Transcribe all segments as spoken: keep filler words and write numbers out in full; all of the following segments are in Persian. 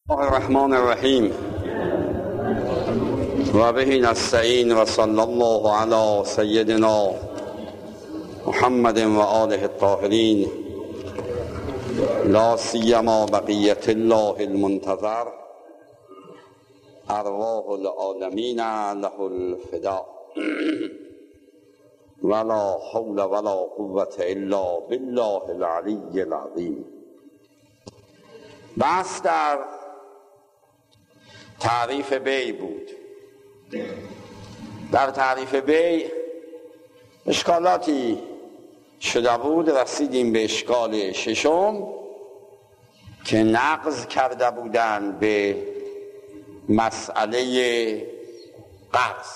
الله الرحمن الرحیم و به نستعین و صلی الله علی سیدنا محمد و آله الطاهرین لا سیما بقیت الله المنتظر ارواح العالمین له الفداء ولا حول ولا قوة الا بالله العلی العظیم. بحث در تعریف بیع بود. در تعریف بیع اشکالاتی شده بود، رسیدیم به اشکال ششم که نقض کرده بودند به مسئله قرض.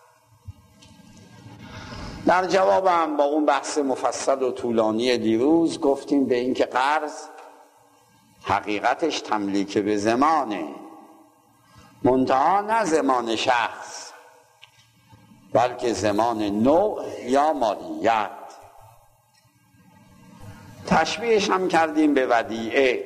در جوابم با اون بحث مفصل و طولانی دیروز گفتیم به این که قرض حقیقتش تملیک به زمانه، منتها نه زمان شخص بلکه زمان نوع یا مالیت. تشبیهش هم کردیم به ودیعه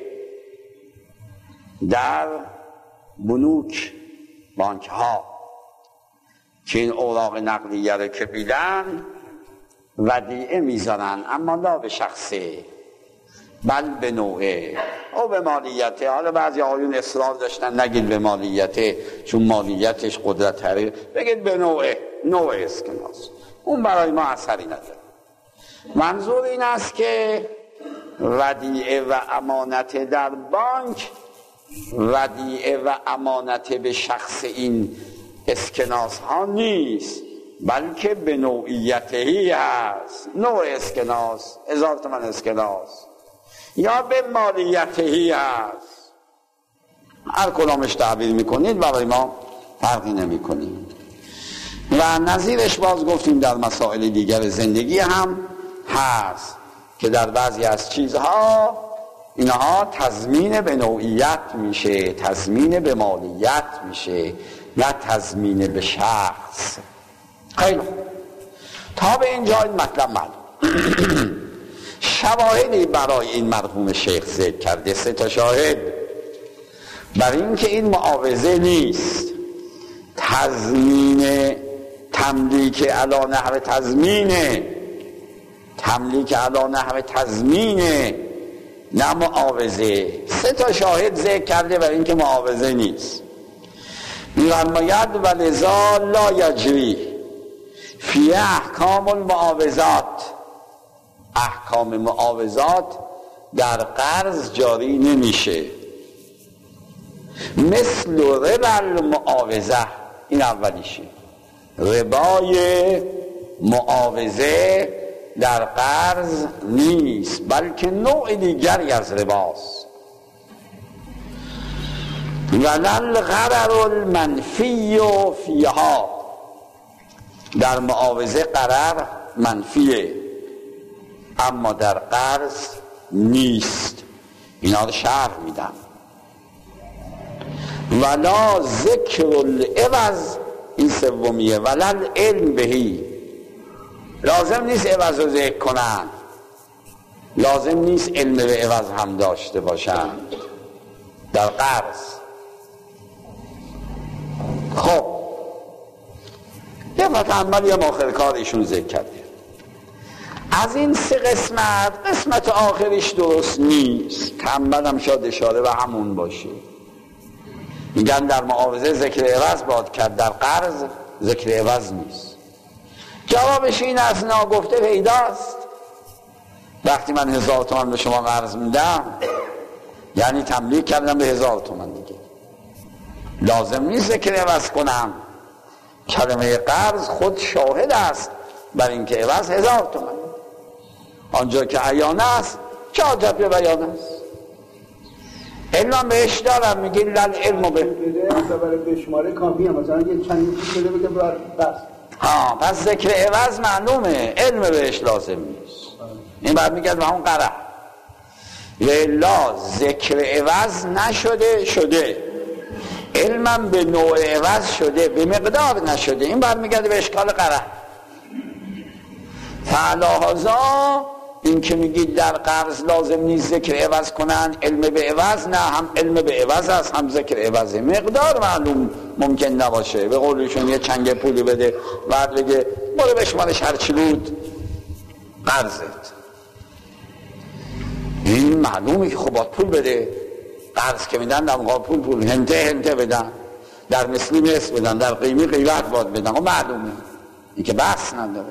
در بنوک، بانک ها، که این اوراق نقدیه رو که بیدن ودیعه میذارن، اما نه به شخصه بل به نوعه او به مالیته. حالا بعضی آقایون اصرار داشتن نگید به مالیته چون مالیتش قدرت تره، بگید به نوعه، نوع اسکناس، اون برای ما اثری نداره. منظور این است که ودیعه و امانت در بانک ودیعه و امانت به شخص این اسکناس ها نیست، بلکه به نوعیتهی هست. نوع اسکناس، هزار تومن اسکناس، یا به مالیتهی هست. هر کدامش تعبیر میکنید برای ما فرقی نمیکنید. و نظیرش باز گفتیم در مسائل دیگر زندگی هم هست که در بعضی از چیزها اینها تضمین به نوعیت میشه، تضمین به مالیت میشه، نه تضمین به شخص. خیلی خوب، تا به اینجا این مطلب معلوم. شواهدی برای این مرحوم شیخ ذکر کرده، سه تا شاهد برای این که این معاوضه نیست، تضمین تملیک علی نحو تضمینه، تملیک علی نحو تضمینه، نه معاوضه. سه تا شاهد ذکر کرده برای این که معاوضه نیست. می‌فرماید ولذا لا یجری فی احکام المعاوضات، احکام معاوضات در قرض جاری نمیشه. مثل ربا المعاوضه، این اولیشه. ربای معاوضه در قرض نیست، بلکه نوع دیگری از رباست. ولل غرر المنفی فیها، در معاوضه غرر منفیه اما در قرض نیست. اینا رو شرح میدم. ولا ذکر العوض، این سومیه. ولل علم بهی، لازم نیست عوض رو ذکر کنن، لازم نیست علم به عوض هم داشته باشن در قرض. خب یه متعمل یا آخر کار ایشون ذکر کرده. از این سه قسمت قسمت آخرش درست نیست، تنبلم شاید اشاره به همون باشه. میگن در معاوضه ذکر عوض باید کرد، در قرض ذکر عوض نیست. جوابش این از ناگفته پیداست. وقتی من هزار تومن به شما قرض میدم یعنی تملیک کردم به هزار تومن دیگه، لازم نیست ذکر عوض کنم. کلمه قرض خود شاهد است بر اینکه عوض هزار تومن. آنجا که عیان است چه حاجت به بیان است؟ علم بهش دارم، میگه لل علم به به شماره کافی هم مثلا یه چند شده بگه بس. ها، پس ذکر عوض معلومه، علم بهش لازم نیست. این بعد میگه به همون قرع لا ذکر عوض نشده، شده علمم به نوع عوض شده، به مقدار نشده. این بعد میگه به اشکال قرع. فعلا هزا این که میگید در قرض لازم نیست ذکر عوض کنن، علم به عوض، نه، هم علم به عوض است هم ذکر عوضه. مقدار معلوم ممکن نباشه، به قولشون یه چنگ پولی بده بعد بگه برو بشمارش هرچی بود قرضت. این معلومه که خب باید پول بده. قرض که میدن در مقابل پول پول هنته هنته بدن، در مثلی مثل بدن، در قیمی قیمت باید بدن. خب معلومه، این که بحث نداره.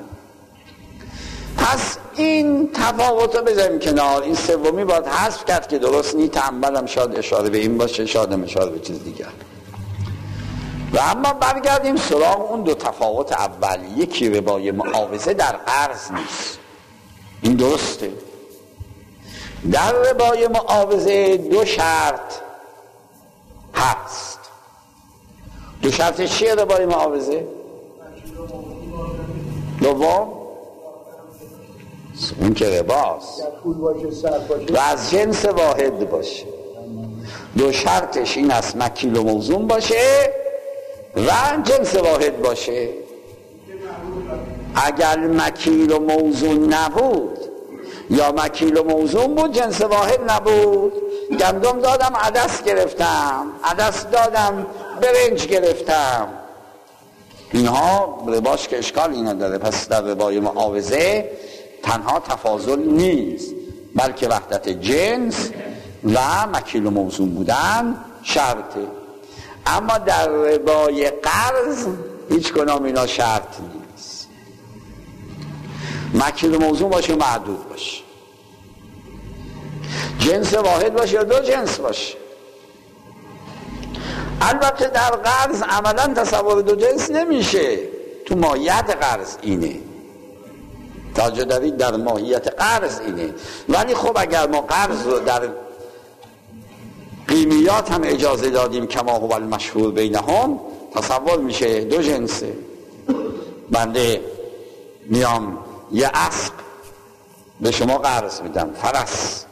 پس این تفاوت رو بذاریم کنار. این سومی باید حذف کرد که درست نی. تنبلم شاید اشاره به این باشه، شاید اشاره به چیز دیگر. و اما برگردیم سراغ اون دو تفاوت اول. یکی ربای معاوضه در قرض نیست، این درسته. در ربای معاوضه دو شرط هست. دو شرط چیه ربای معاوضه؟ دوم اون که رباست و از جنس واحد باشه. دو شرطش این است مکیل و موزون باشه و جنس واحد باشه. اگر مکیل و موزون نبود یا مکیل و موزون بود جنس واحد نبود. گندم دادم عدس گرفتم، عدس دادم برنج گرفتم، اینها رباش که اشکالی نداره. پس در ربای معاوضه تنها تفاضل نیست بلکه وحدت جنس و مکیل و موزون بودن شرطه. اما در ربای قرض هیچ کنام اینا شرط نیست. مکیل و موزون باشه و معدود باشه، جنس واحد باشه یا دو جنس باشه. البته در قرض عملا تصور دو جنس نمیشه، تو ماهیت قرض اینه. توجه دارید، در ماهیت قرض اینه. ولی خب اگر ما قرض رو در قیمیات هم اجازه دادیم کما هو المشهور بینهم، تصور میشه دو جنسه. بنده میام یه اسب به شما قرض میدم، فرس،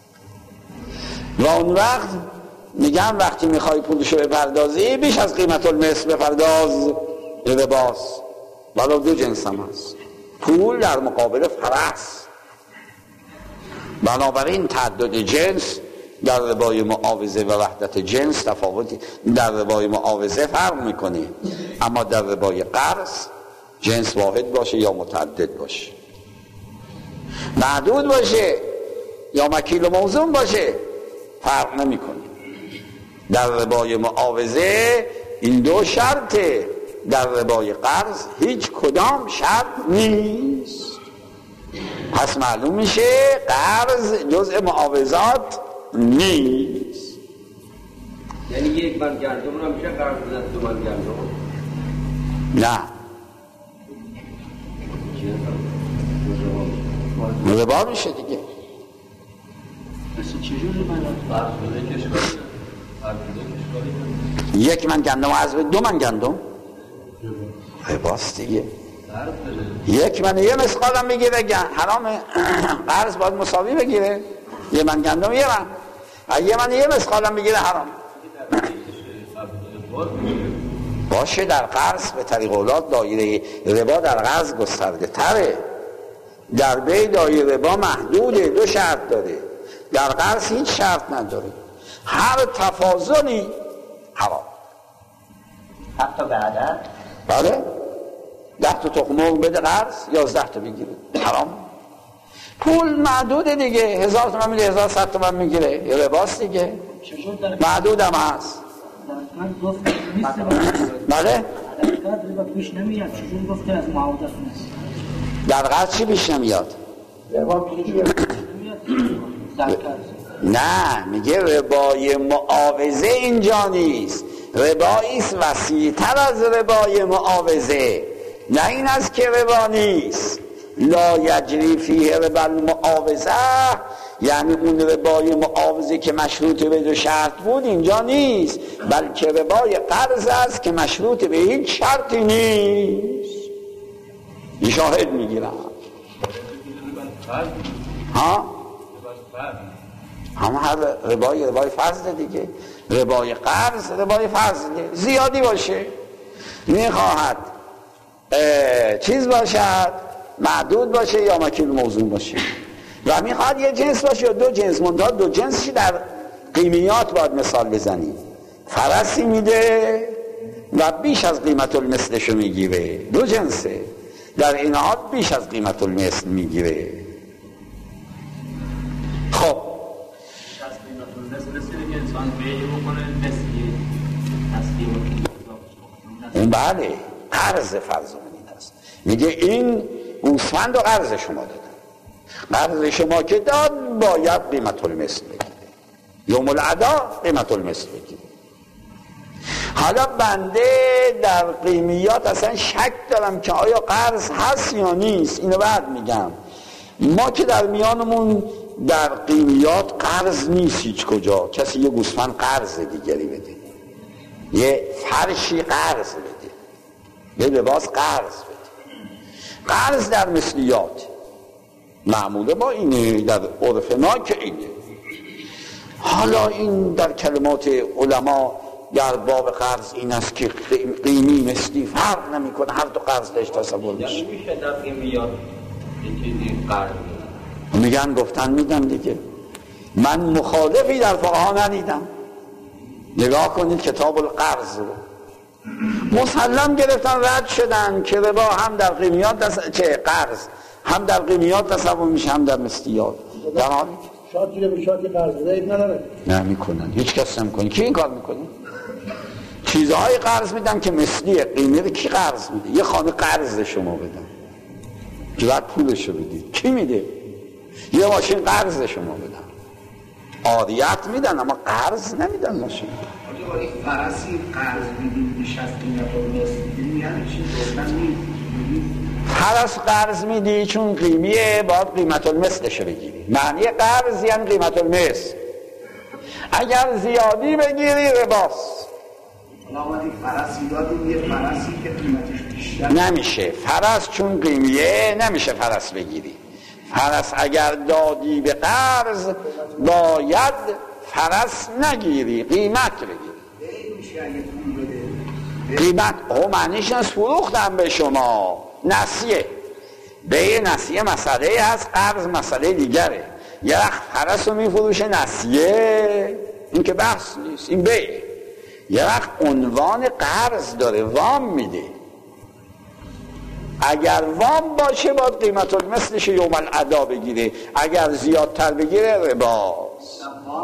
و اون وقت میگم وقتی میخوای پولشو بپردازی بیش از قیمت المثل بپرداز، رباست. ولو دو جنس هم هست، پول در مقابل فرس. بنابراین تعدد جنس در ربای معاوضه و وحدت جنس تفاوتی در ربای معاوضه فرق میکنه، اما در ربای قرض جنس واحد باشه یا متعدد باشه، معدود باشه یا مکیل و موزون باشه فرق نمیکنه. در ربای معاوضه این دو شرطه، در ربای قرض هیچ کدام شرط نیست. پس معلوم میشه قرض جزء معاوضات نیست. یعنی یک من گندم رو میشه قرض بدن دو من گندم؟ نه، ربا میشه دیگه. یک من گندم از دو من گندم رباست دیگه. یک من یه مسقالم بگیره حرامه، قرض باید مساوی بگیره. یه من گندم یه من، یه من یه مسقالم بگیره حرام باشه. در قرض به طریق اولاد دایره ربا در قرض گسترده تره، در بی دایره ربا محدوده، دو شرط داره. در قرض هیچ شرط نداره، هر تفاضلی حرام. حتی به عدد؟ بله، ده تا تخم مرغ بده قرض، یازده تا بگیره حرام. پول معدوده دیگه، هزار تومن میده هزار صد تومن میگیره، یه رباست دیگه، معدود هم هست. من گفت نیست بله؟ در ربا پیش نمیاد، چجور گفته از معاوضه نیست؟ در قرض چی پیش نمیاد؟ نه، میگه ربای معاوضه اینجا نیست، رباییست وسیع‌تر از ربای معاوضه. نه این است که ربا نیست. لا یجری فیه ربا المعاوضه، یعنی اون ربای معاوضه که مشروط به دو شرط بود اینجا نیست، بلکه ربای قرض است که مشروط به هیچ شرطی نیست. این شاهد میگیرم. ها؟ همه هر ربای ربای فضل دیگه. ربای قرض ربای فضله، زیادی باشه، میخواهد چیز باشد، معدود باشه یا مکیل موزون باشه. و میخواد یه جنس باشه یا دو جنس، منتها دو جنسش در قیمیات باید مثال بزنیم. فرسی میده و بیش از قیمت المثلشو میگیره، دو جنسه، در این حال بیش از قیمت المثل میگیره. خب از قیمت المثل مثل که انسان بیع بکنه مثلی اون بله قرض فرزانین هست. میگه این گوسفند و قرض شما دادن، قرض شما که داد باید قیمت المثل بگیره، یوم العدا قیمت المثل بگیره. حالا بنده در قیمیات اصلا شک دارم که آیا قرض هست یا نیست، اینو بعد میگم. ما که در میانمون در قیمیات قرض نیست هیچ کجا، کسی یه گوسفند قرض دیگری بده، یه فرشی قرض بده، یه لباس قرض بده. قرض در مثلیات معموله با اینه، در عرف ما که اینه. حالا این در کلمات علما در باب قرض این است که قیمی مثلی فرق نمی کنه، هر دو قرض داشت تصور میشه. یعنی میشه در قیمیات یکی قرض میگن گفتن میدن دیگه. من مخالفی در فقها ندیدم. نگاه کنید کتاب القرض رو مسلم گرفتن، رد شدن که ربا هم در قیمیات دست... چه قرض هم در قیمیات تصور میشه هم در مثلیات. در حالی شاید گیره به شاید قرض بده نداره، نه میکنن، هیچ کس نمیکنه. کی این کار میکنه؟ چیزهای قرض میدن که مثلیه. قیمه رو کی قرض میده؟ یه خانه قرض شما بدن که بعد پولشو بدید، کی میده؟ یه ماشین قرض شما بدن، عاریت میدن اما قرض نمیدن ماشین. آقا این فرسی قرض بدید بیش از قیمت المثل یعنی چی؟ گفتن نیست فرس قرض میدی چون قیمیه باید قیمت المثلش بگیری. معنی قرض یعنی قیمت المثل. اگر زیادی بگیری رباست. حالا آمدی فرسی دادیم، یه فرسی که قیمتش بیشتر نمیشه فرس چون قیمیه نمیشه فرس بگیری. فرس اگر دادی به قرض باید فرس نگیری، قیمت بگیری. میشه اگه پول بده قیمت او معنیش از فروختم به شما، نسیه. بیع نسیه مسئله هست، قرض مسئله دیگره. یه وقت فرس رو میفروشه نسیه، این که بحث نیست، این بیع. یه وقت عنوان قرض داره، وام میده. اگر وام باشه باید قیمت المثلش یوم العدا بگیره، اگر زیادتر بگیره رباست.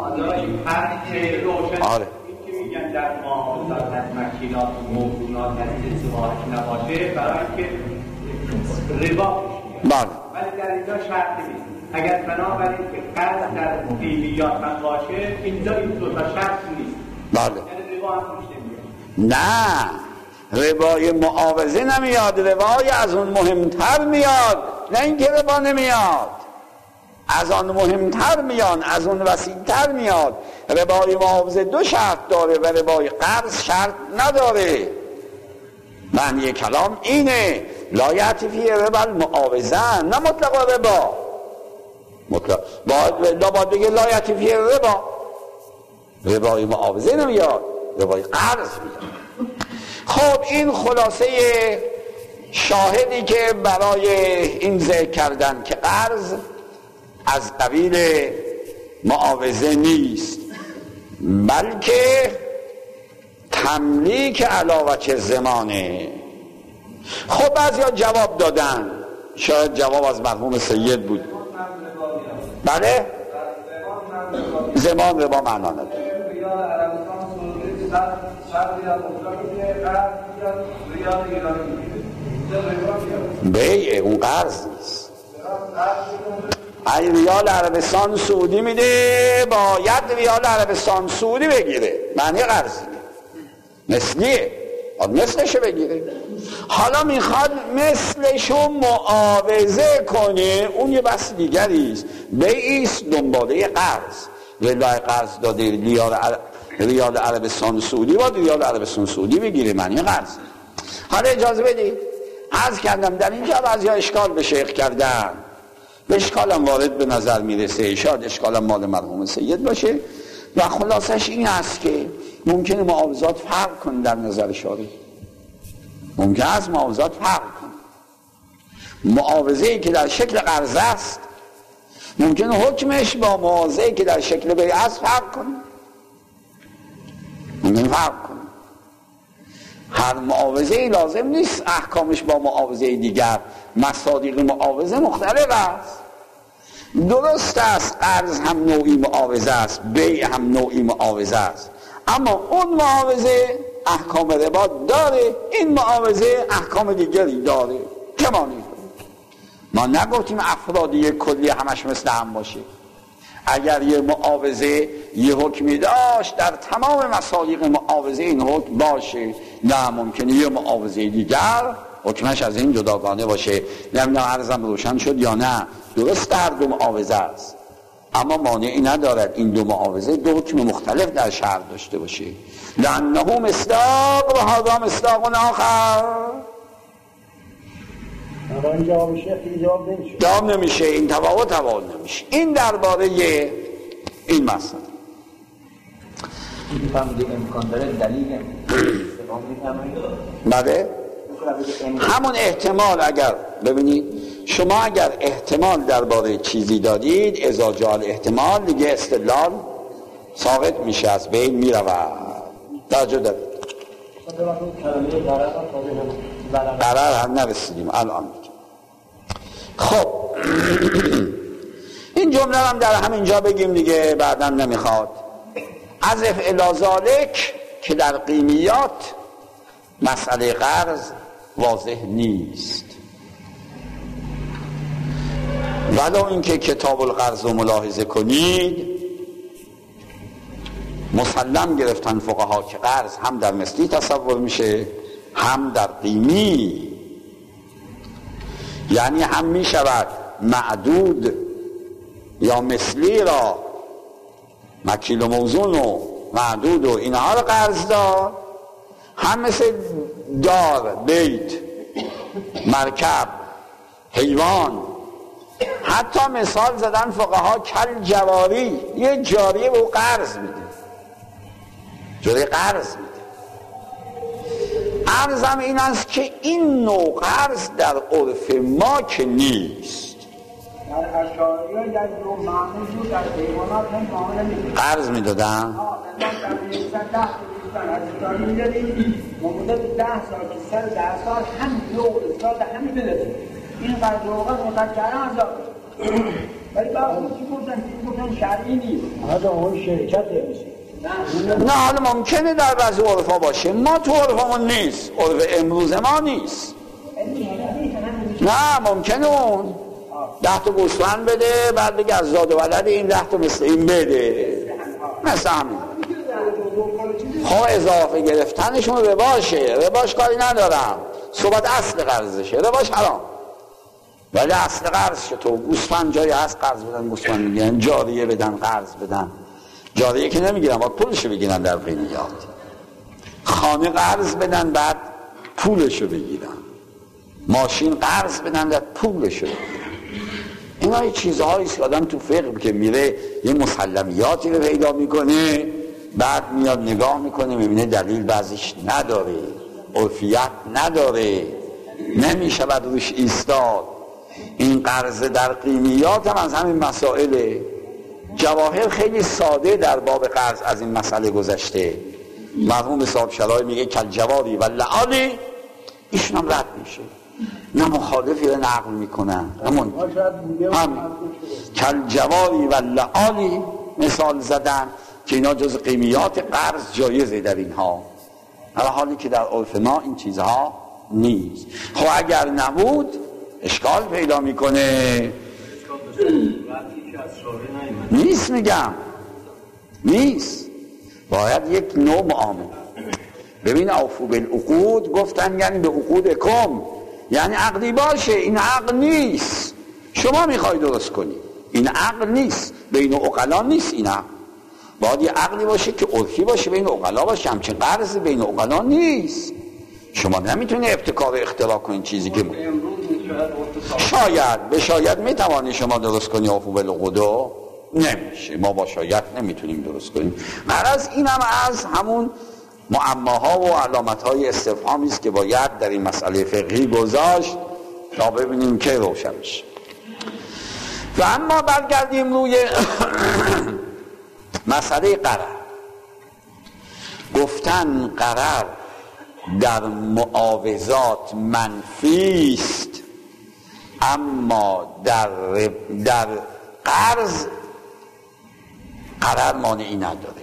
آره این که میگن در معاملات از مکیلات و موضوعات از ازدواج نباشه برای اینکه ربا پیش میاد. ولی در اینجا شرط نیست. اگر بنابراین که قرض در قیمیات من باشه، اینجا این دو تا شرط نیست. بله. یعنی ربا هم پیش نمیاد. نه ربای معاوضه نمیاد، ربای از اون مهمتر میاد. نه اینکه ربا نمیاد، از آن مهمتر میاد، از اون وسیعتر میاد. ربای معاوضه دو شرط داره و ربای قرض شرط نداره. معنی کلام اینه لا یأتی فی ربا المعاوضه، نه مطلق ربا. مطلق باید باید بگه لا یأتی فی ربا، ربای معاوضه نمیاد، ربای قرض میاد. خب این خلاصه شاهدی که برای این ذکر کردن که قرض از قبیل معاوضه نیست، بلکه تملیک علاوه زمانه. خب بعضیا جواب دادن، شاید جواب از مرحوم سید بود. بله؟ زمان ربا معنا نداره. بیع اون قرض نیست. ای ریال عربستان سعودی میده باید ریال عربستان سعودی بگیره، معنی قرضی مثلیه، مثلشو بگیره. حالا میخواد مثلشو معاوضه کنه، اون یه بحث دیگریست. بیعیست دنباله قرض. ولای قرض داده ریال عرب ریال عربستان سعودی باید ریال عربستان سعودی بگیره، معنی قرض. حالا اجازه بدید عرض کردم در اینجا بعضی ها اشکال به شیخ کردن، به اشکالم وارد به نظر میرسه، شاید اشکالم مال مرحوم سید باشه و خلاصش این است که ممکنه معاوضات فرق کنه در نظر شارع. ممکن است معاوضات فرق کنه. معاوضه‌ای که در شکل قرض است ممکنه حکمش با معاوضه‌ای که در شکل بیعت فرق کنه، ممکنه فرق کنه. هر معاوضه‌ای لازم نیست احکامش با معاوضه دیگر مصادیق معاوضه مختلف است. درست است قرض هم نوعی معاوضه است، بیع هم نوعی معاوضه است، اما اون معاوضه احکام ربا داره، این معاوضه احکام دیگری داره. که ما ما نگفتیم افرادی کلی همش مثل هم باشه. اگر یه معاوضه یه حکمی داشت در تمام مصادیق معاوضه این حکم باشه، نه ممکنه یه معاوضه دیگر حکمش از این جداگانه باشه. نمیدونم عرضم روشن شد یا نه؟ درست در دو معاوضه است، اما مانعی ندارد این دو معاوضه دو حکم مختلف در شرع داشته باشه. لأنه مصداق و هذا مصداق آخر. اما این جواب میشه، این جواب نمیشه. جواب نمیشه، این تفاوت تفاوت نمیشه. این درباره این مسئله. این فهمیده امکان داره دلیل استفاده می‌کنید. بله؟ همون احتمال اگر ببینید شما اگر احتمال درباره چیزی دارید، اذا جاء الاحتمال دیگه استدلال ثابت میشه، از بین میرود. توجه دارید. قرار هم نرسیدیم الان. خب این جمله هم در همینجا بگیم دیگه، بعدا نمیخواد. از افعل ذالک که در قیمیات مسئله قرض واضح نیست، ولو اینکه کتاب القرض رو ملاحظه کنید مسلم گرفتن فقها که قرض هم در مثلی تصور میشه هم در قیمی، یعنی هم میشود معدود یا مثلی را مکیل و موزون و معدود و اینها را قرض داد، هم مثل دار، بیت، مرکب، حیوان. حتی مثال زدن فقها کل جواری، یه جاریه به او قرض میده، جوری قرض میده. عرضم این است که این نوع قرض در عرف ما که نیست. در اشعاری در دو معمول بود در حیوانات هم معامله میکنه قرض میدادن؟ آه در میدادیم ما مدت ده سال که سر ده سال هم نوع اصلاح همین بدادیم. این قرض اوقات متکرم عذاب ولی برای چی گفتن؟ چی گفتن شرعی نیست. حالا اون شرکت میشه. نه حالا ممکنه در بعضی عرفا باشه، ما تو عرفمون نیست، عرف امروز ما نیست. نه ممکنه اون ده تا گوسفند بده بعد بگه از زاد و ولد این ده تا مثل این بده، مثل همین. خب اضافه گرفتنشون رباشه، رباش کاری ندارم، صحبت اصل قرضشه، رباش حرام. ولی اصل قرض چطور؟ گوسفند جایی هست قرض بدن، گوسفند میگن جاریه بدن قرض بدن. جاریه که نمیگیرن، باید پولشو بگیرن در قیمیات. خانه قرض بدن بعد پولشو بگیرن، ماشین قرض بدن بعد پولشو بگیرن. اینا یه چیزهایی است که آدم تو فقه که میره یه مسلمیاتی رو پیدا میکنه، بعد میاد نگاه میکنه میبینه دلیل بعضیش نداره، عرفیت نداره، نمیشه بعد روش ایستاد. این قرض در قیمیات هم از همین مسائله. جواهر خیلی ساده در باب قرض از این مسئله گذشته. مرحوم صاحب شرای میگه کل جواری و لعالی، ایشون هم رد میشه، نه مخالفی رو نقل میکنن، همون هم کل جواری و لعالی مثال زدن که اینا جز قیمیات قرض جایزه در اینها، هر حالی که در عرف ما این چیزها نیست. خب اگر نبود اشکال پیدا میکنه. نیست میگم نیست، باید یک نوع معامله. ببین اوفو بالعقود گفتن یعنی به عقود کم، یعنی عقدی باشه. این عقد نیست، شما میخوای درست کنی، این عقد نیست، بین عقلا نیست. این عقد باید یه عقدی باشه که عرفی باشه، بین عقلا باشه، همچین قرض بین عقلا نیست. شما نمیتونی ابتکار اختراع کنی چیزی که شاید به شاید میتوانی شما درست کنی اوفو بالعقود، نمیشه. ما با شاید نمیتونیم درست کنیم. مرز این هم از همون معماها و علامتهای استفهامی است که باید در این مسئله فقهی گذاشت تا ببینیم که روشن بشه. و اما برگردیم روی مسئله قرار. گفتن قرار در معاوضات منفی است، اما در در قرض قرار مانعی نداره.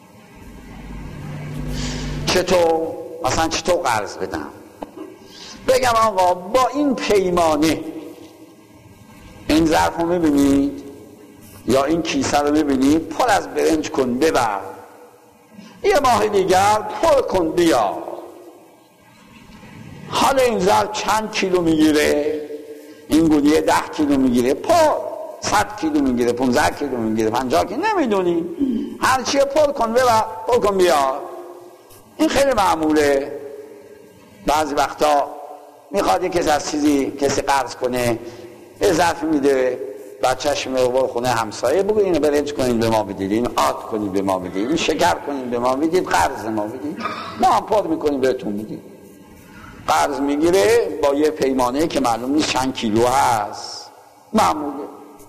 چطور؟ مثلا چطور قرض بدم؟ بگم آقا با این پیمانه این ظرف رو میبینید یا این کیسه رو میبینید، پر از برنج کن ببر، یه ماه دیگر پر کن بیا. حالا این ظرف چند کیلو میگیره؟ این گودیه ده کیلو میگیره، پر صد کیلو میگیره، پونزده کیلو میگیره، پنجاه کیلو، نمیدونی، هر چیه پر کن ببر، پر کن بیا. این خیلی معموله. بعضی وقتا میخواد یک کسی از چیزی کسی قرض کنه، یه ظرف میده، بچهش میره برو خونه همسایه، بگو اینو برنج کنین به ما بدید، اینو آرد کنین به ما بدید، این شکر کنین به ما بدید، قرض ما بدید، ما هم پر میکنیم بهتون میدید. قرض میگیره با یه پیمانه که معلوم نیست چند کیلو هست، معموله.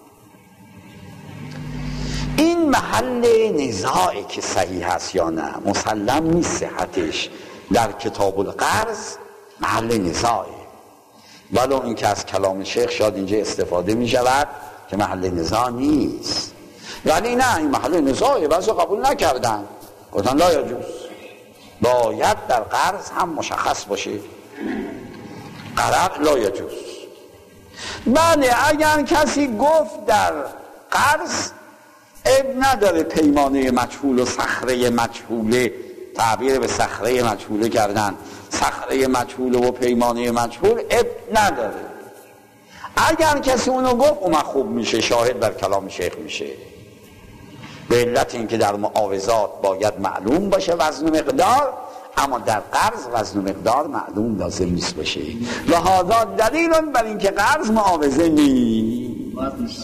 این محل نزاعی که صحیح هست یا نه، مسلم نیست صحتش، در کتاب القرض محل نزاعه، ولو این که از کلام شیخ شاید اینجا استفاده می شود که محل نزاع نیست، ولی نه، این محل نزاعه. بعضی قبول نکردن، گفتن لا یجوز، باید در قرض هم مشخص باشه، قرار لا یجوز. بله اگر کسی گفت در قرض اب نداره پیمانه مجهول و صخره مجهوله، تعبیر به صخره مجهوله کردن، صخره مجهوله و پیمانه مجهول اب نداره. اگر کسی اونو گفت اون خوب میشه، شاهد بر کلام شیخ میشه، به علت اینکه در معاوضات باید معلوم باشه وزن و مقدار، اما در قرض وزن و مقدار معلوم لازم نیست باشه. و هذا دلیل بر اینکه قرض معاوضه نیست.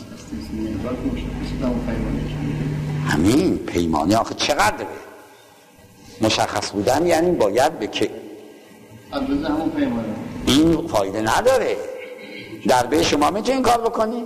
همین پیمانه آخه چقدره؟ مشخص بودن یعنی باید به که این فایده نداره. در به شما میتونی این کار بکنی؟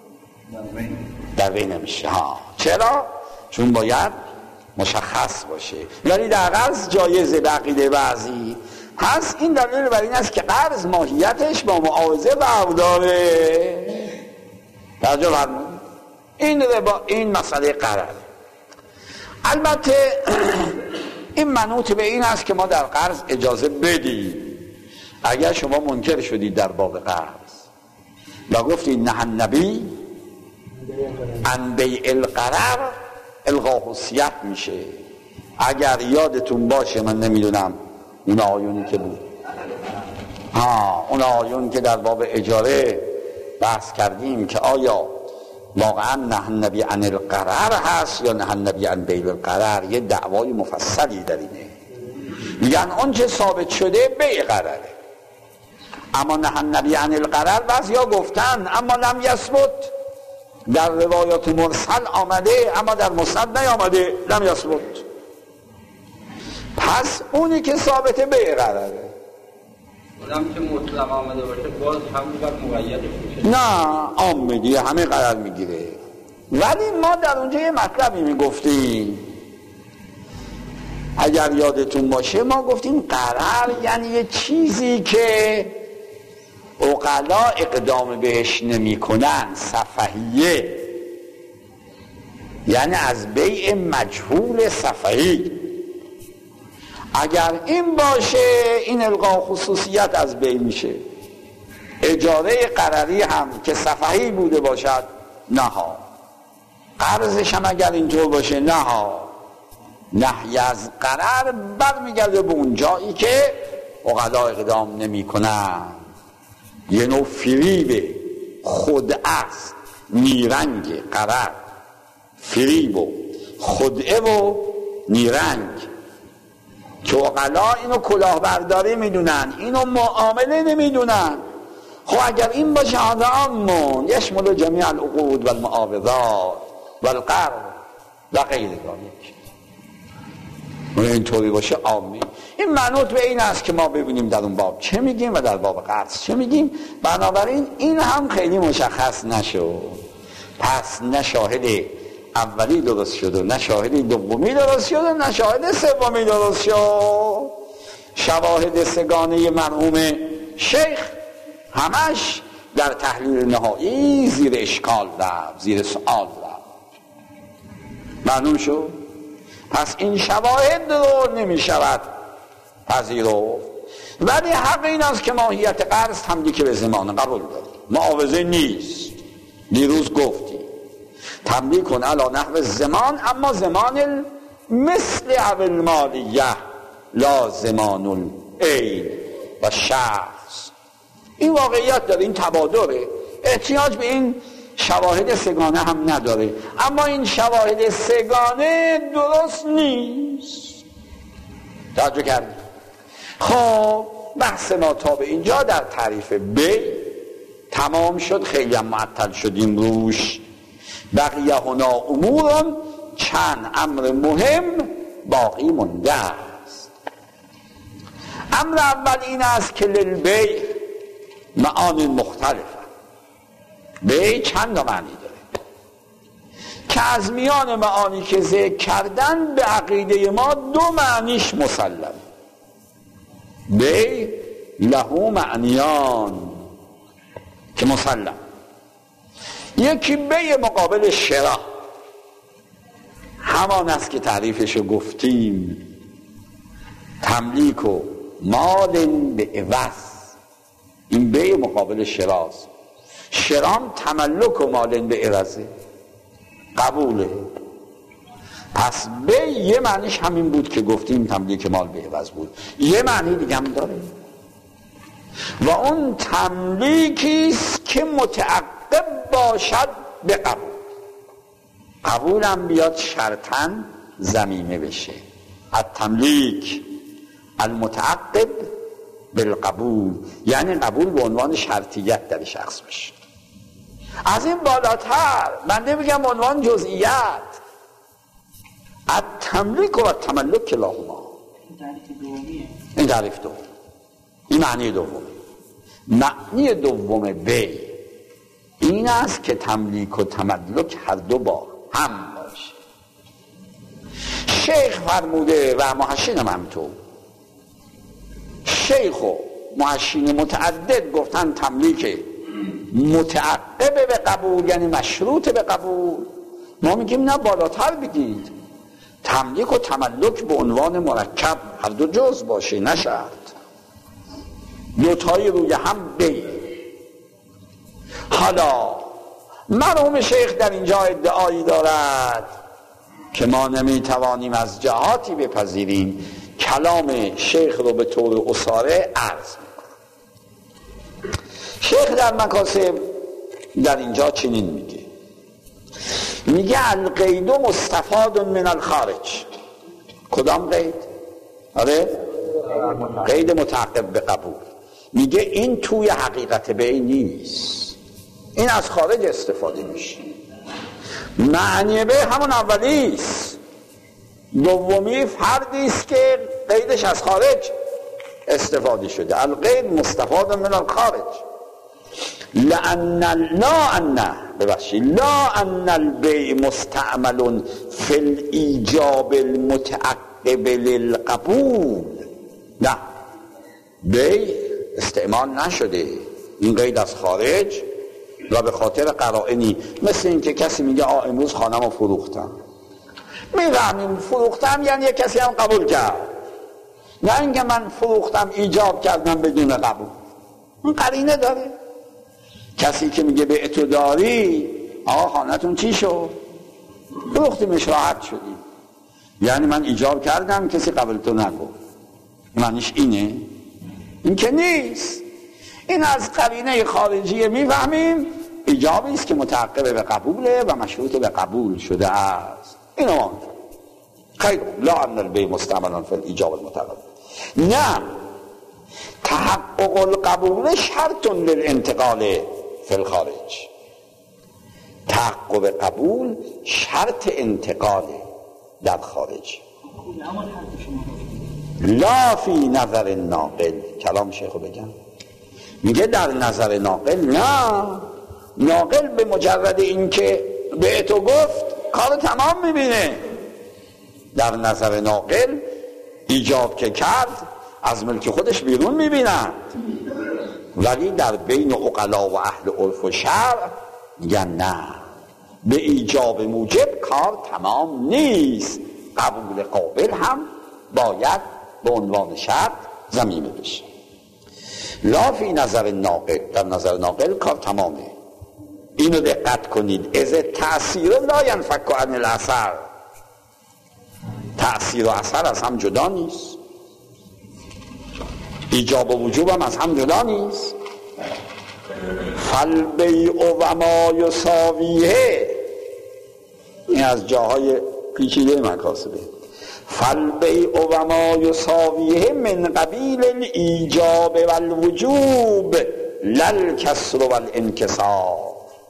در به نمیشه. ها چرا؟ چون باید مشخص باشه. ولی در قرض جایزه به عقیده بعضی هست. این دلیل بر این است که قرض ماهیتش با معاوضه فرق داره. توجه فرمایید. این با این مسئله قراره. البته این منوط به این است که ما در قرض اجازه بدیم. اگر شما منکر شدید در باب قرض و گفتید نه النبی عن بیع القرار، الغا حسیت میشه. اگر یادتون باشه، من نمیدونم اون آیونی که بود، ها اون آیون که در باب اجاره بحث کردیم که آیا واقعا نه النبی عن القرار هست یا نه النبی عن بیع القرار، یه دعوای مفصلی در اینه. میگن اون چه ثابت شده بیع قراره، اما نه النبی عن القرار بعضیا گفتن اما لم یثبت. در روایات مرسل آمده اما در مسند نیامده، لم یثبت. پس اونی که ثابته بیع قراره. اونم که مطلق آمده باشه باز هم بر مقیدش میشه. نه عام دیگه همه قرار میگیره. ولی ما در اونجا یه مطلبی میگفتیم، اگر یادتون باشه ما گفتیم قرار یعنی یه چیزی که عقلا اقدام بهش نمی کنن، سفهیه، یعنی از بیع مجهول سفهی. اگر این باشه این الغا خصوصیت از بیع میشه. اجاره قراری هم که سفهی بوده باشد نه ها، قرضش هم اگر اینطور باشه نه ها. نهی از قرار برمیگرده به اون جایی که عقلا اقدام نمی کنن. یه نوع فریب خدعه است، نیرنگ قرار، فریب و خدعه و نیرنگ که عقلا اینو کلاهبرداری میدونن، اینو معامله نمیدونن. خب اگر این باشه هذا عام یشمل جمیع العقود والمعاوضات والقرض و غیر ذلک، اینطوری باشه عامی. این منوط به این است که ما ببینیم در اون باب چه میگیم و در باب قرض چه میگیم. بنابراین این هم خیلی مشخص نشد. پس نه شاهد اولی درست شد و نه شاهد دومی درست شد و نه شاهد سومی درست شد. شواهد سگانه مرحوم شیخ همش در تحلیل نهایی زیر اشکال رفت، زیر سؤال رفت. معلوم شد؟ پس این شواهد رو نمی شود پذیرفت. ولی حق این است که ماهیت قرض تملیک به زمان قبول داریم، معاوضه نیست. دیروز گفتیم تملیک کن علی نحو زمان، اما زمان مثل اول مالیه لا زمان العین و شخص. این واقعیت داره، این تبادره، احتیاج به این شواهد سگانه هم نداره. اما این شواهد سگانه درست نیست. توجه کردید؟ خب بحث ما تا به اینجا در تعریف بی تمام شد، خیلی هم معطل شدیم روش. بقیه هنا امورون، چند امر مهم باقی مونده است. امر اول این است که للبی معانی مختلفه. بی چند معنی داره که از میان معانی که ذکر کردن به عقیده ما دو معنیش مسلم. بی له معنیان که مسلم. یکی بی مقابل شرا، همان است که تعریفشو گفتیم، تملیک و مال به عوض. این بی مقابل شراست. شرام تملک و مال به عوضه، قبوله. پس بی یه معنیش همین بود که گفتیم، تملیک مال به عوض بود. یه معنی دیگه هم داره و اون تملیکیست که متعقب باشد به قبول. قبول هم بیاد شرطاً ضمیمه بشه. التملیک المتعقب بالقبول، یعنی قبول به عنوان شرطیت در شخص بشه. از این بالاتر من نمیگم عنوان جزئیات. التملیک و التملک کلاهما. این تعریف دوم، این معنی دوم. معنی دوم بی این است که تملیک و تملک هر دو با هم باشه. شیخ فرموده و محشین هم همطور. شیخ و محشین متعدد گفتن تملیک متعقب به قبول، یعنی مشروط به قبول. ما میگیم نه، بالاتر بگید تملیک و تملک به عنوان مرکب هر دو جز باشه، نه شرط. دوتایی روی هم بی. حالا مرحوم شیخ در اینجا ادعایی دارد که ما نمیتوانیم از جهاتی بپذیریم. کلام شیخ رو به طور اصاره عرض میکنم. شیخ در مکاسب در اینجا چنین میگه، میگه القید مستفاد من الخارج. کدام قید؟ آره قید متعقب به قبول. میگه این توی حقیقت بی نیست، این از خارج استفاده میشه. معنی به همون اولیست، دومی فردیست که قیدش از خارج استفاده شده. القید مستفاد من الخارج. لأن لا ان ببخشید لا ان البیع مستعمل فی الایجاب المتعقب للقبول. نه، بیع استعمال نشده، این قید از خارج و به خاطر قرائنی، مثل این که کسی میگه آ امروز خانم رو فروختم. میفهمیم فروختم یعنی یک کسی هم قبول کرد، نه اینکه من فروختم ایجاب کردم بدون قبول. اون قرینه داره. کسی که میگه به اتو داری، آقا خانتون چی شد؟ فروختیمش راحت شدیم، یعنی من ایجاب کردم کسی قبول تو نگفت. معنیش اینه؟ این که نیست. این از قرینه خارجی میفهمیم ایجابی است که متعقب به قبوله و مشروط به قبول شده است. اینو ما خیر لا ان البیع مستعمل فی الایجاب المتعقب. نه، تحقق القبول شرط للانتقال فی الخارج. تحقق قبول شرط انتقال در خارج. لا فی نظر ناقل. کلام شیخو بگم، میگه در نظر ناقل نه، ناقل به مجرد این که به تو گفت کار تمام میبینه. در نظر ناقل ایجاب که کرد از ملک خودش بیرون میبینند، ولی در بین عقلا و اهل عرف و شرع میگن نه، به ایجاب موجب کار تمام نیست، قبول قابل هم باید به عنوان شرط ضمیمه بشه. لا فی نظر ناقل، در نظر ناقل کار تمامه. اینو دقت کنید، از تأثیر لا ینفک عن الاثر، تأثیر و اثر از هم جدا نیست، ایجاب و وجوب هم از هم جدا نیست. فالبیع و ما یساویه، این از جاهای پیچیده مکاسبه. فالبیع و ما یساویه من قبیل الایجاب والوجوب للکسر والانکسار.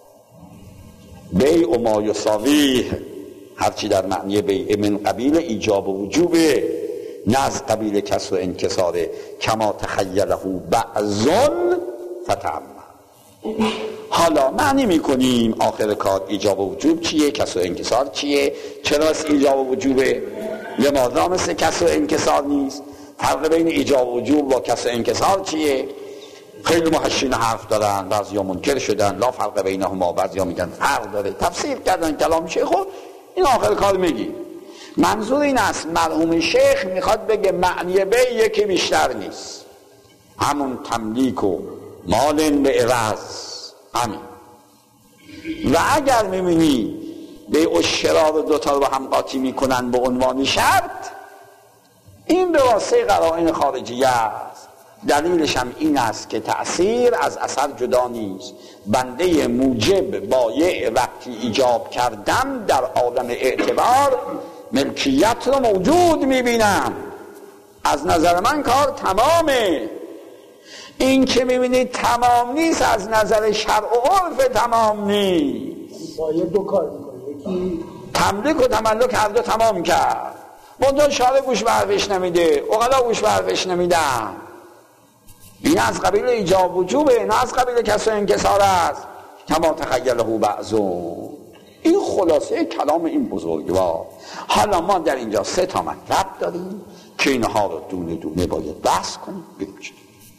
بیع و ما یساویه هرچی در معنی بیع من قبیل ایجاب و وجوبه، نه از قبیل کسر و انکساره. کما تخیله بعضن فتعمم. حالا معنی میکنیم آخر کار ایجاب و وجوب چیه، کسر و انکسار چیه، چرا ایجاب و وجوبه، لماذا مثل کسر و انکسار نیست، فرق بین ایجاب و وجوب با کسر و انکسار چیه. خیلی محشین حرف دارن، بعضی ها منکر شدن لا فرق بینهما، بعضی ها میگن فرق داره، تفسیر کردن کلام شیخ. خب این آخر کار میگی. منظور این است مرحوم شیخ میخواد بگه معنی بیع یکی بیشتر نیست، همون تملیک و مالن به عوض همین. و اگر میبینی بیع و شرا رو دوتا رو با هم قاطی میکنن به عنوان شرط، این به واسطه قرائن خارجیه است. دلیلش هم این است که تأثیر از اثر جدا نیست. بنده موجب بایع وقتی ایجاب کردم در عالم اعتبار ملکیت رو موجود میبینم، از نظر من کار تمامه. این که میبینید تمام نیست از نظر شرع و عرف تمام نیست. بایع دو کار میکنه، یکی تملیک و تملک هر دو تمام کرد، منتها شارع گوش به حرفش نمیده، عقلا گوش به حرفش نمیدن. این از قبیل ایجاب وجوبه، نه از قبیل کسر و انکسار است. کما تخیله بعضون. این خلاصه کلام این بزرگوار. حالا ما در اینجا سه تا مطلب داریم که اینها رو دونه دونه باید بحث کنیم. ببینید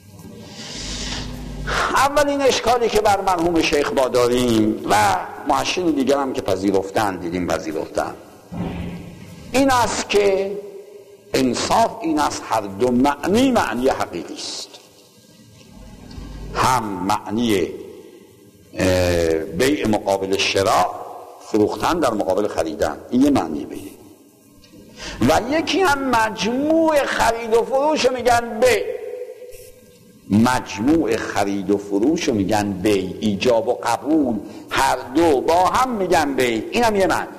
اولین اشکالی که بر مرحوم شیخ ما داریم و محشین دیگر هم که پذیرفتن دیدیم پذیرفتن، این است که انصاف این است هر دو معنی معنی حقیقی است. هم معنی بیع مقابل شراء، فروختن در مقابل خریدن، این یه معنی بیع. و یکی هم مجموع خرید و فروش رو میگن بیع. مجموع خرید و فروش رو میگن بیع، ایجاب و قبول هر دو با هم میگن بیع. این هم یه معنی.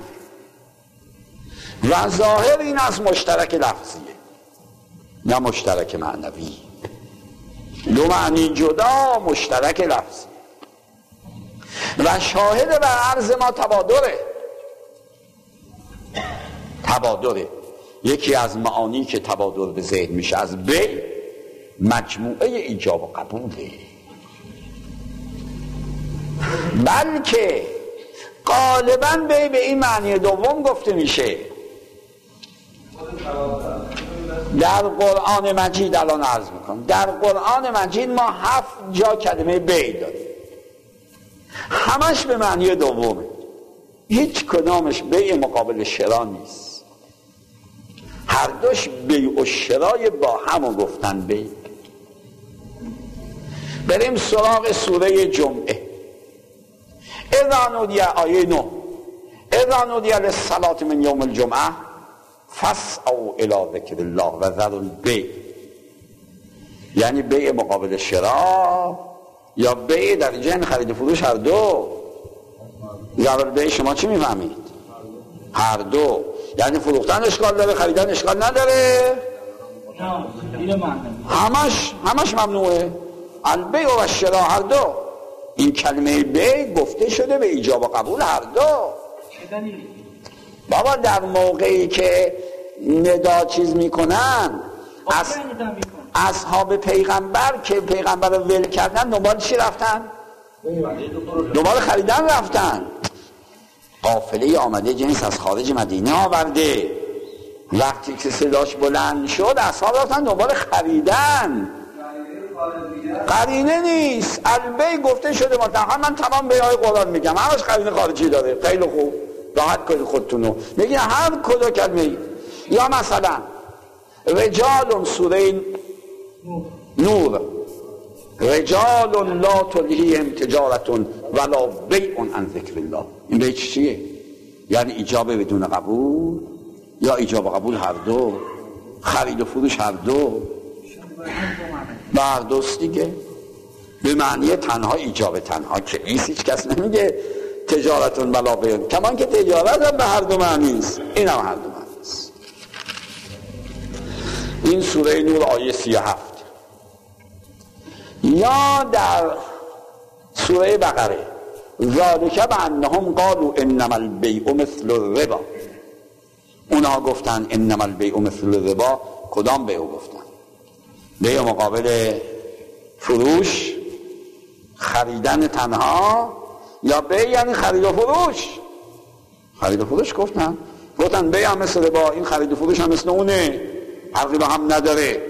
و ظاهر این از مشترک لفظیه نه مشترک معنوی. دو معنی جدا، مشترک لفظی. و شاهد بر عرض ما تبادره. تبادره یکی از معانی که تبادر به ذهن میشه از بیع مجموعه ایجاب و قبوله. بلکه غالبا بیع به این معنی دوم گفته میشه. در قرآن مجید الان عرض میکنم، در قرآن مجید ما هفت جا کلمه بیع داریم، همش به معنی دومه، هیچ کدامش بیع مقابل شرا نیست. هر دوش بیع و شرای با همو گفتن بیع. بریم سراغ سوره جمعه. اذا نودی آیه نه اذا نودی للصلاة من یوم الجمعه فاسعوا الی ذکر الله و ذروا البیع. یعنی بیع مقابل شرا یا بیع در جن خرید و فروش، هر دو. ذروا البیع شما چی میفهمید؟ هر دو. یعنی فروختن اشکال داره، خریدن اشکال نداره، همش همش ممنوعه. البیع و الشرا هر دو. این کلمه بیع گفته شده به ایجاب و قبول هر دو. بابا در موقعی که ندا چیز میکنن از اصحاب پیغمبر که پیغمبر رو ول کردن دنبال چی رفتن؟ دنبال خریدن رفتن. قافله آمده جنس از خارج مدینه آورده. وقتی که صداش بلند شد اصحاب رفتن دنبال خریدن. قرینه نیست. البی گفته شده مطلقا من تمام بیای قرآن میگم همش قرینه خارجی داره. خیلی خوب راحت کنید خودتونو. میگه هر کدوم کلمه. یا مثلا رجال سوره نور رجال لا تلهیهم تجارت ولا بیع عن ذکر الله. این بیع چیه؟ یعنی ایجاب بدون قبول یا ایجاب قبول هر دو، خرید و فروش هر دو، بردست دیگه به معنی تنها ایجاب تنها که نیست. هیچ کس نمیگه تجارتون ولا بیع، کمان که تجارت هم به هر دو معنی است. این هم هر دو معنی است. این سوره نور آیه سی و هفت. یا در سوره بقره ذالک بانهم قالوا انما البیع مثل الربا. اونا گفتن انما البیع مثل الربا. کدام بیع گفتن؟ بیع مقابل فروش، خریدن تنها، یا بیع یعنی خرید و فروش؟ خرید و فروش گفتن. گفتن بیع هم مثل ربا، این خرید و فروش هم مثل اونه، فرقی با هم نداره.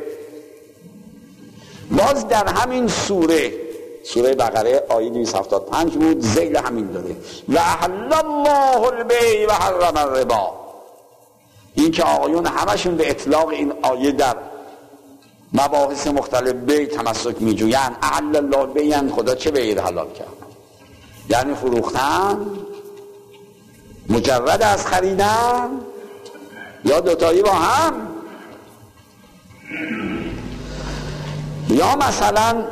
باز در همین سوره سوره بقره آیه دویست و هفتاد و پنج بود، ذیل همین داره و احل الله البیع و حرم الربا. این که آقایون همشون به اطلاق این آیه در مباحث مختلف بیع تمسک میجوین. احل الله البیع یعنی خدا چه بیعی رو حلال کرد؟ یعنی فروختن مجرد از خریدن یا دوتایی با هم. یا مثلا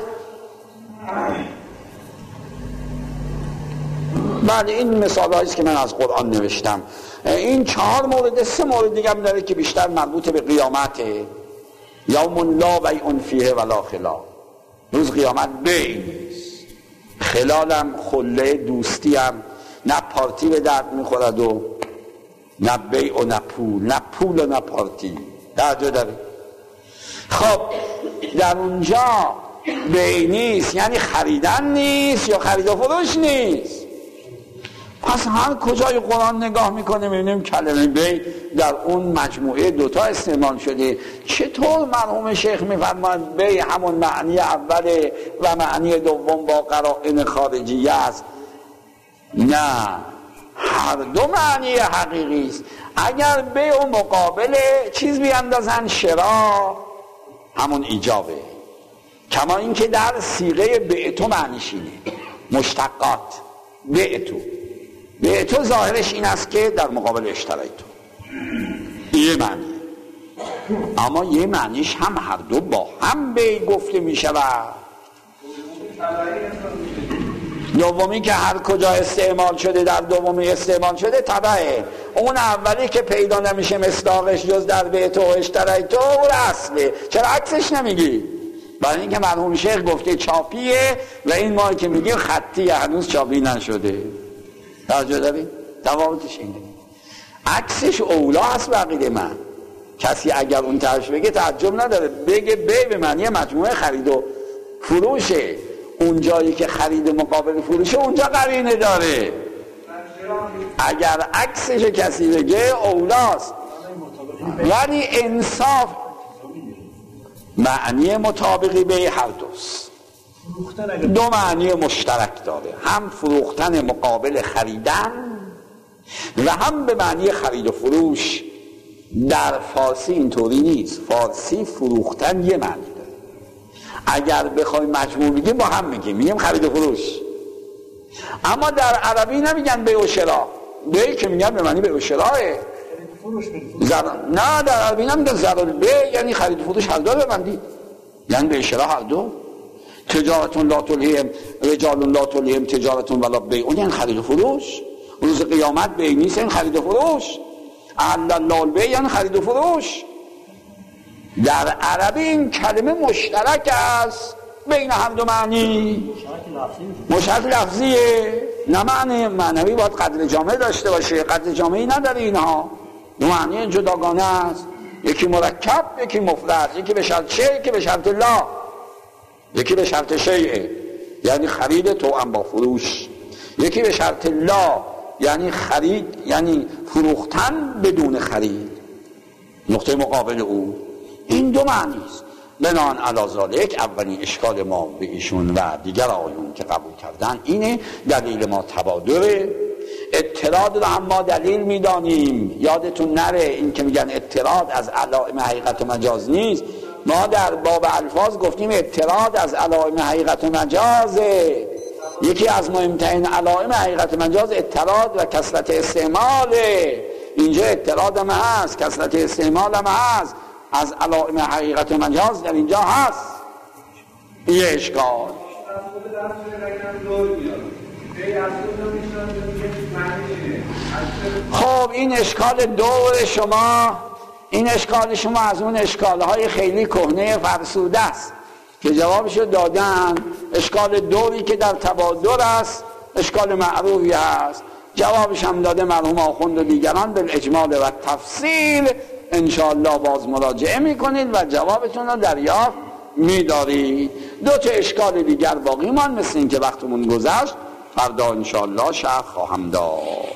بله این مثال هاییست که من از قرآن نوشتم. این چهار مورد، سه مورد دیگه هم داره که بیشتر مربوط به قیامته. یوم لا بیع فیه ولا خلال. روز قیامت بیع نیست، خلالم خله دوستی هم نه پارتی به درد میخورد و نه بیع و نه پول، نه پول و نه پارتی در جا داره. خب در اونجا بیع نیست یعنی خریدن نیست یا خرید و فروش نیست. پس هر کجای قرآن نگاه میکنه میبینیم کلمه بیع در اون مجموعه دوتا استعمال شده. چطور مرحوم شیخ میفرماید بیع همون معنی اوله و معنی دوم با قرائن خارجی است؟ نه، هر دو معنی حقیقی است. اگر بیع و مقابل چیز بیاندازن شرا همون ایجابه، کما اینکه در صیغه بعتو معنیش اینه، مشتقات بعتو. بعتو ظاهرش این است که در مقابل اشترایتو، یه معنی، اما یه معنیش هم هر دو با هم بیع گفته می شود. دومی که هر کجا استعمال شده در دومی استعمال شده تبعه. اون اولی که پیدا نمیشه مصداقش جز در بیتو و اشترایتو اون اصله. چرا عکسش نمیگی؟ برای اینکه مرحوم شیخ گفته چاپیه و این ما که میگیم خطیه، هنوز چاپی نشده. توجه داری؟ تفاوتش اینه. عکسش اولا هست بقیده من. کسی اگر اون طرفش بگه تعجب نداره، بگه بی به معنی مجموعه خرید و فروشه. اون جایی که خرید مقابل فروشه اونجا قرینه داره. اگر عکسش کسی بگه اولاست. ولی انصاف معنی مطابقی به هر دوست، دو معنی مشترک داره، هم فروختن مقابل خریدن و هم به معنی خرید و فروش. در فارسی اینطوری نیست. فارسی فروختن یه معنی داره. اگر بخوایم مجموع بگیم با هم میگیم میگیم خرید و فروش. اما در عربی نمیگن بیع و شرا. بیع که میگن به معنی بیع و شراه. زر... نه در عربی نمیگن زر البیع یعنی خرید و فروش هر دو ببندید، یعنی بیع و شرا هر دو. تجارتون لا تلهیهم رجال لا تلهیهم تجارتون ولا بیع، اون یعنی خرید و فروش. روز قیامت بیع نیست یعنی خرید و فروش. احل الله البیع یعنی خرید و فروش. در عربی این کلمه مشترک است بین هر دو معنی. مشترک لفظیه، نه معنی معنوی. باید قدر جامعه داشته باشه، قدر جامعی نداره. اینها دو معنی جداگانه است، یکی مرکب یکی مفرد، یکی به شرط شیء یکی به شرط لا، یکی به شرط شیء. یعنی خرید توأم با فروش. یکی به شرط لا یعنی خرید، یعنی فروختن بدون خرید، نقطه مقابل او. این دو معنی است. بنان علی ذالک اولین اشکال ما به ایشون و دیگر آیون که قبول کردن اینه، دلیل ما تبادره. اطراد رو هم ما دلیل میدانیم، یادتون نره این که میگن اطراد از علائم حقیقت مجاز نیست. ما در باب الفاظ گفتیم اطراد از علائم حقیقت مجازه. یکی از مهمترین علائم حقیقت مجاز اطراد و کثرت استعماله. اینجا اطراد هم هست، کثرت استعمال هم هست، از علائم حقیقت مجاز در اینجا هست. یه اشکال. خب این اشکال دور شما، این اشکال شما از اون اشکالهای خیلی کهنه فرسوده است که جوابشو دادن. اشکال دوری که در تبادر است اشکال معروفی است، جوابش هم داده مرحوم آخوند و دیگران به اجمال و تفصیل. انشاءالله باز مراجعه میکنید و جوابتون رو دریافت میدارید. دو تا اشکال دیگر باقی مان، مثل این که وقتمون گذشت، فردا انشاءالله شرح خواهم داد.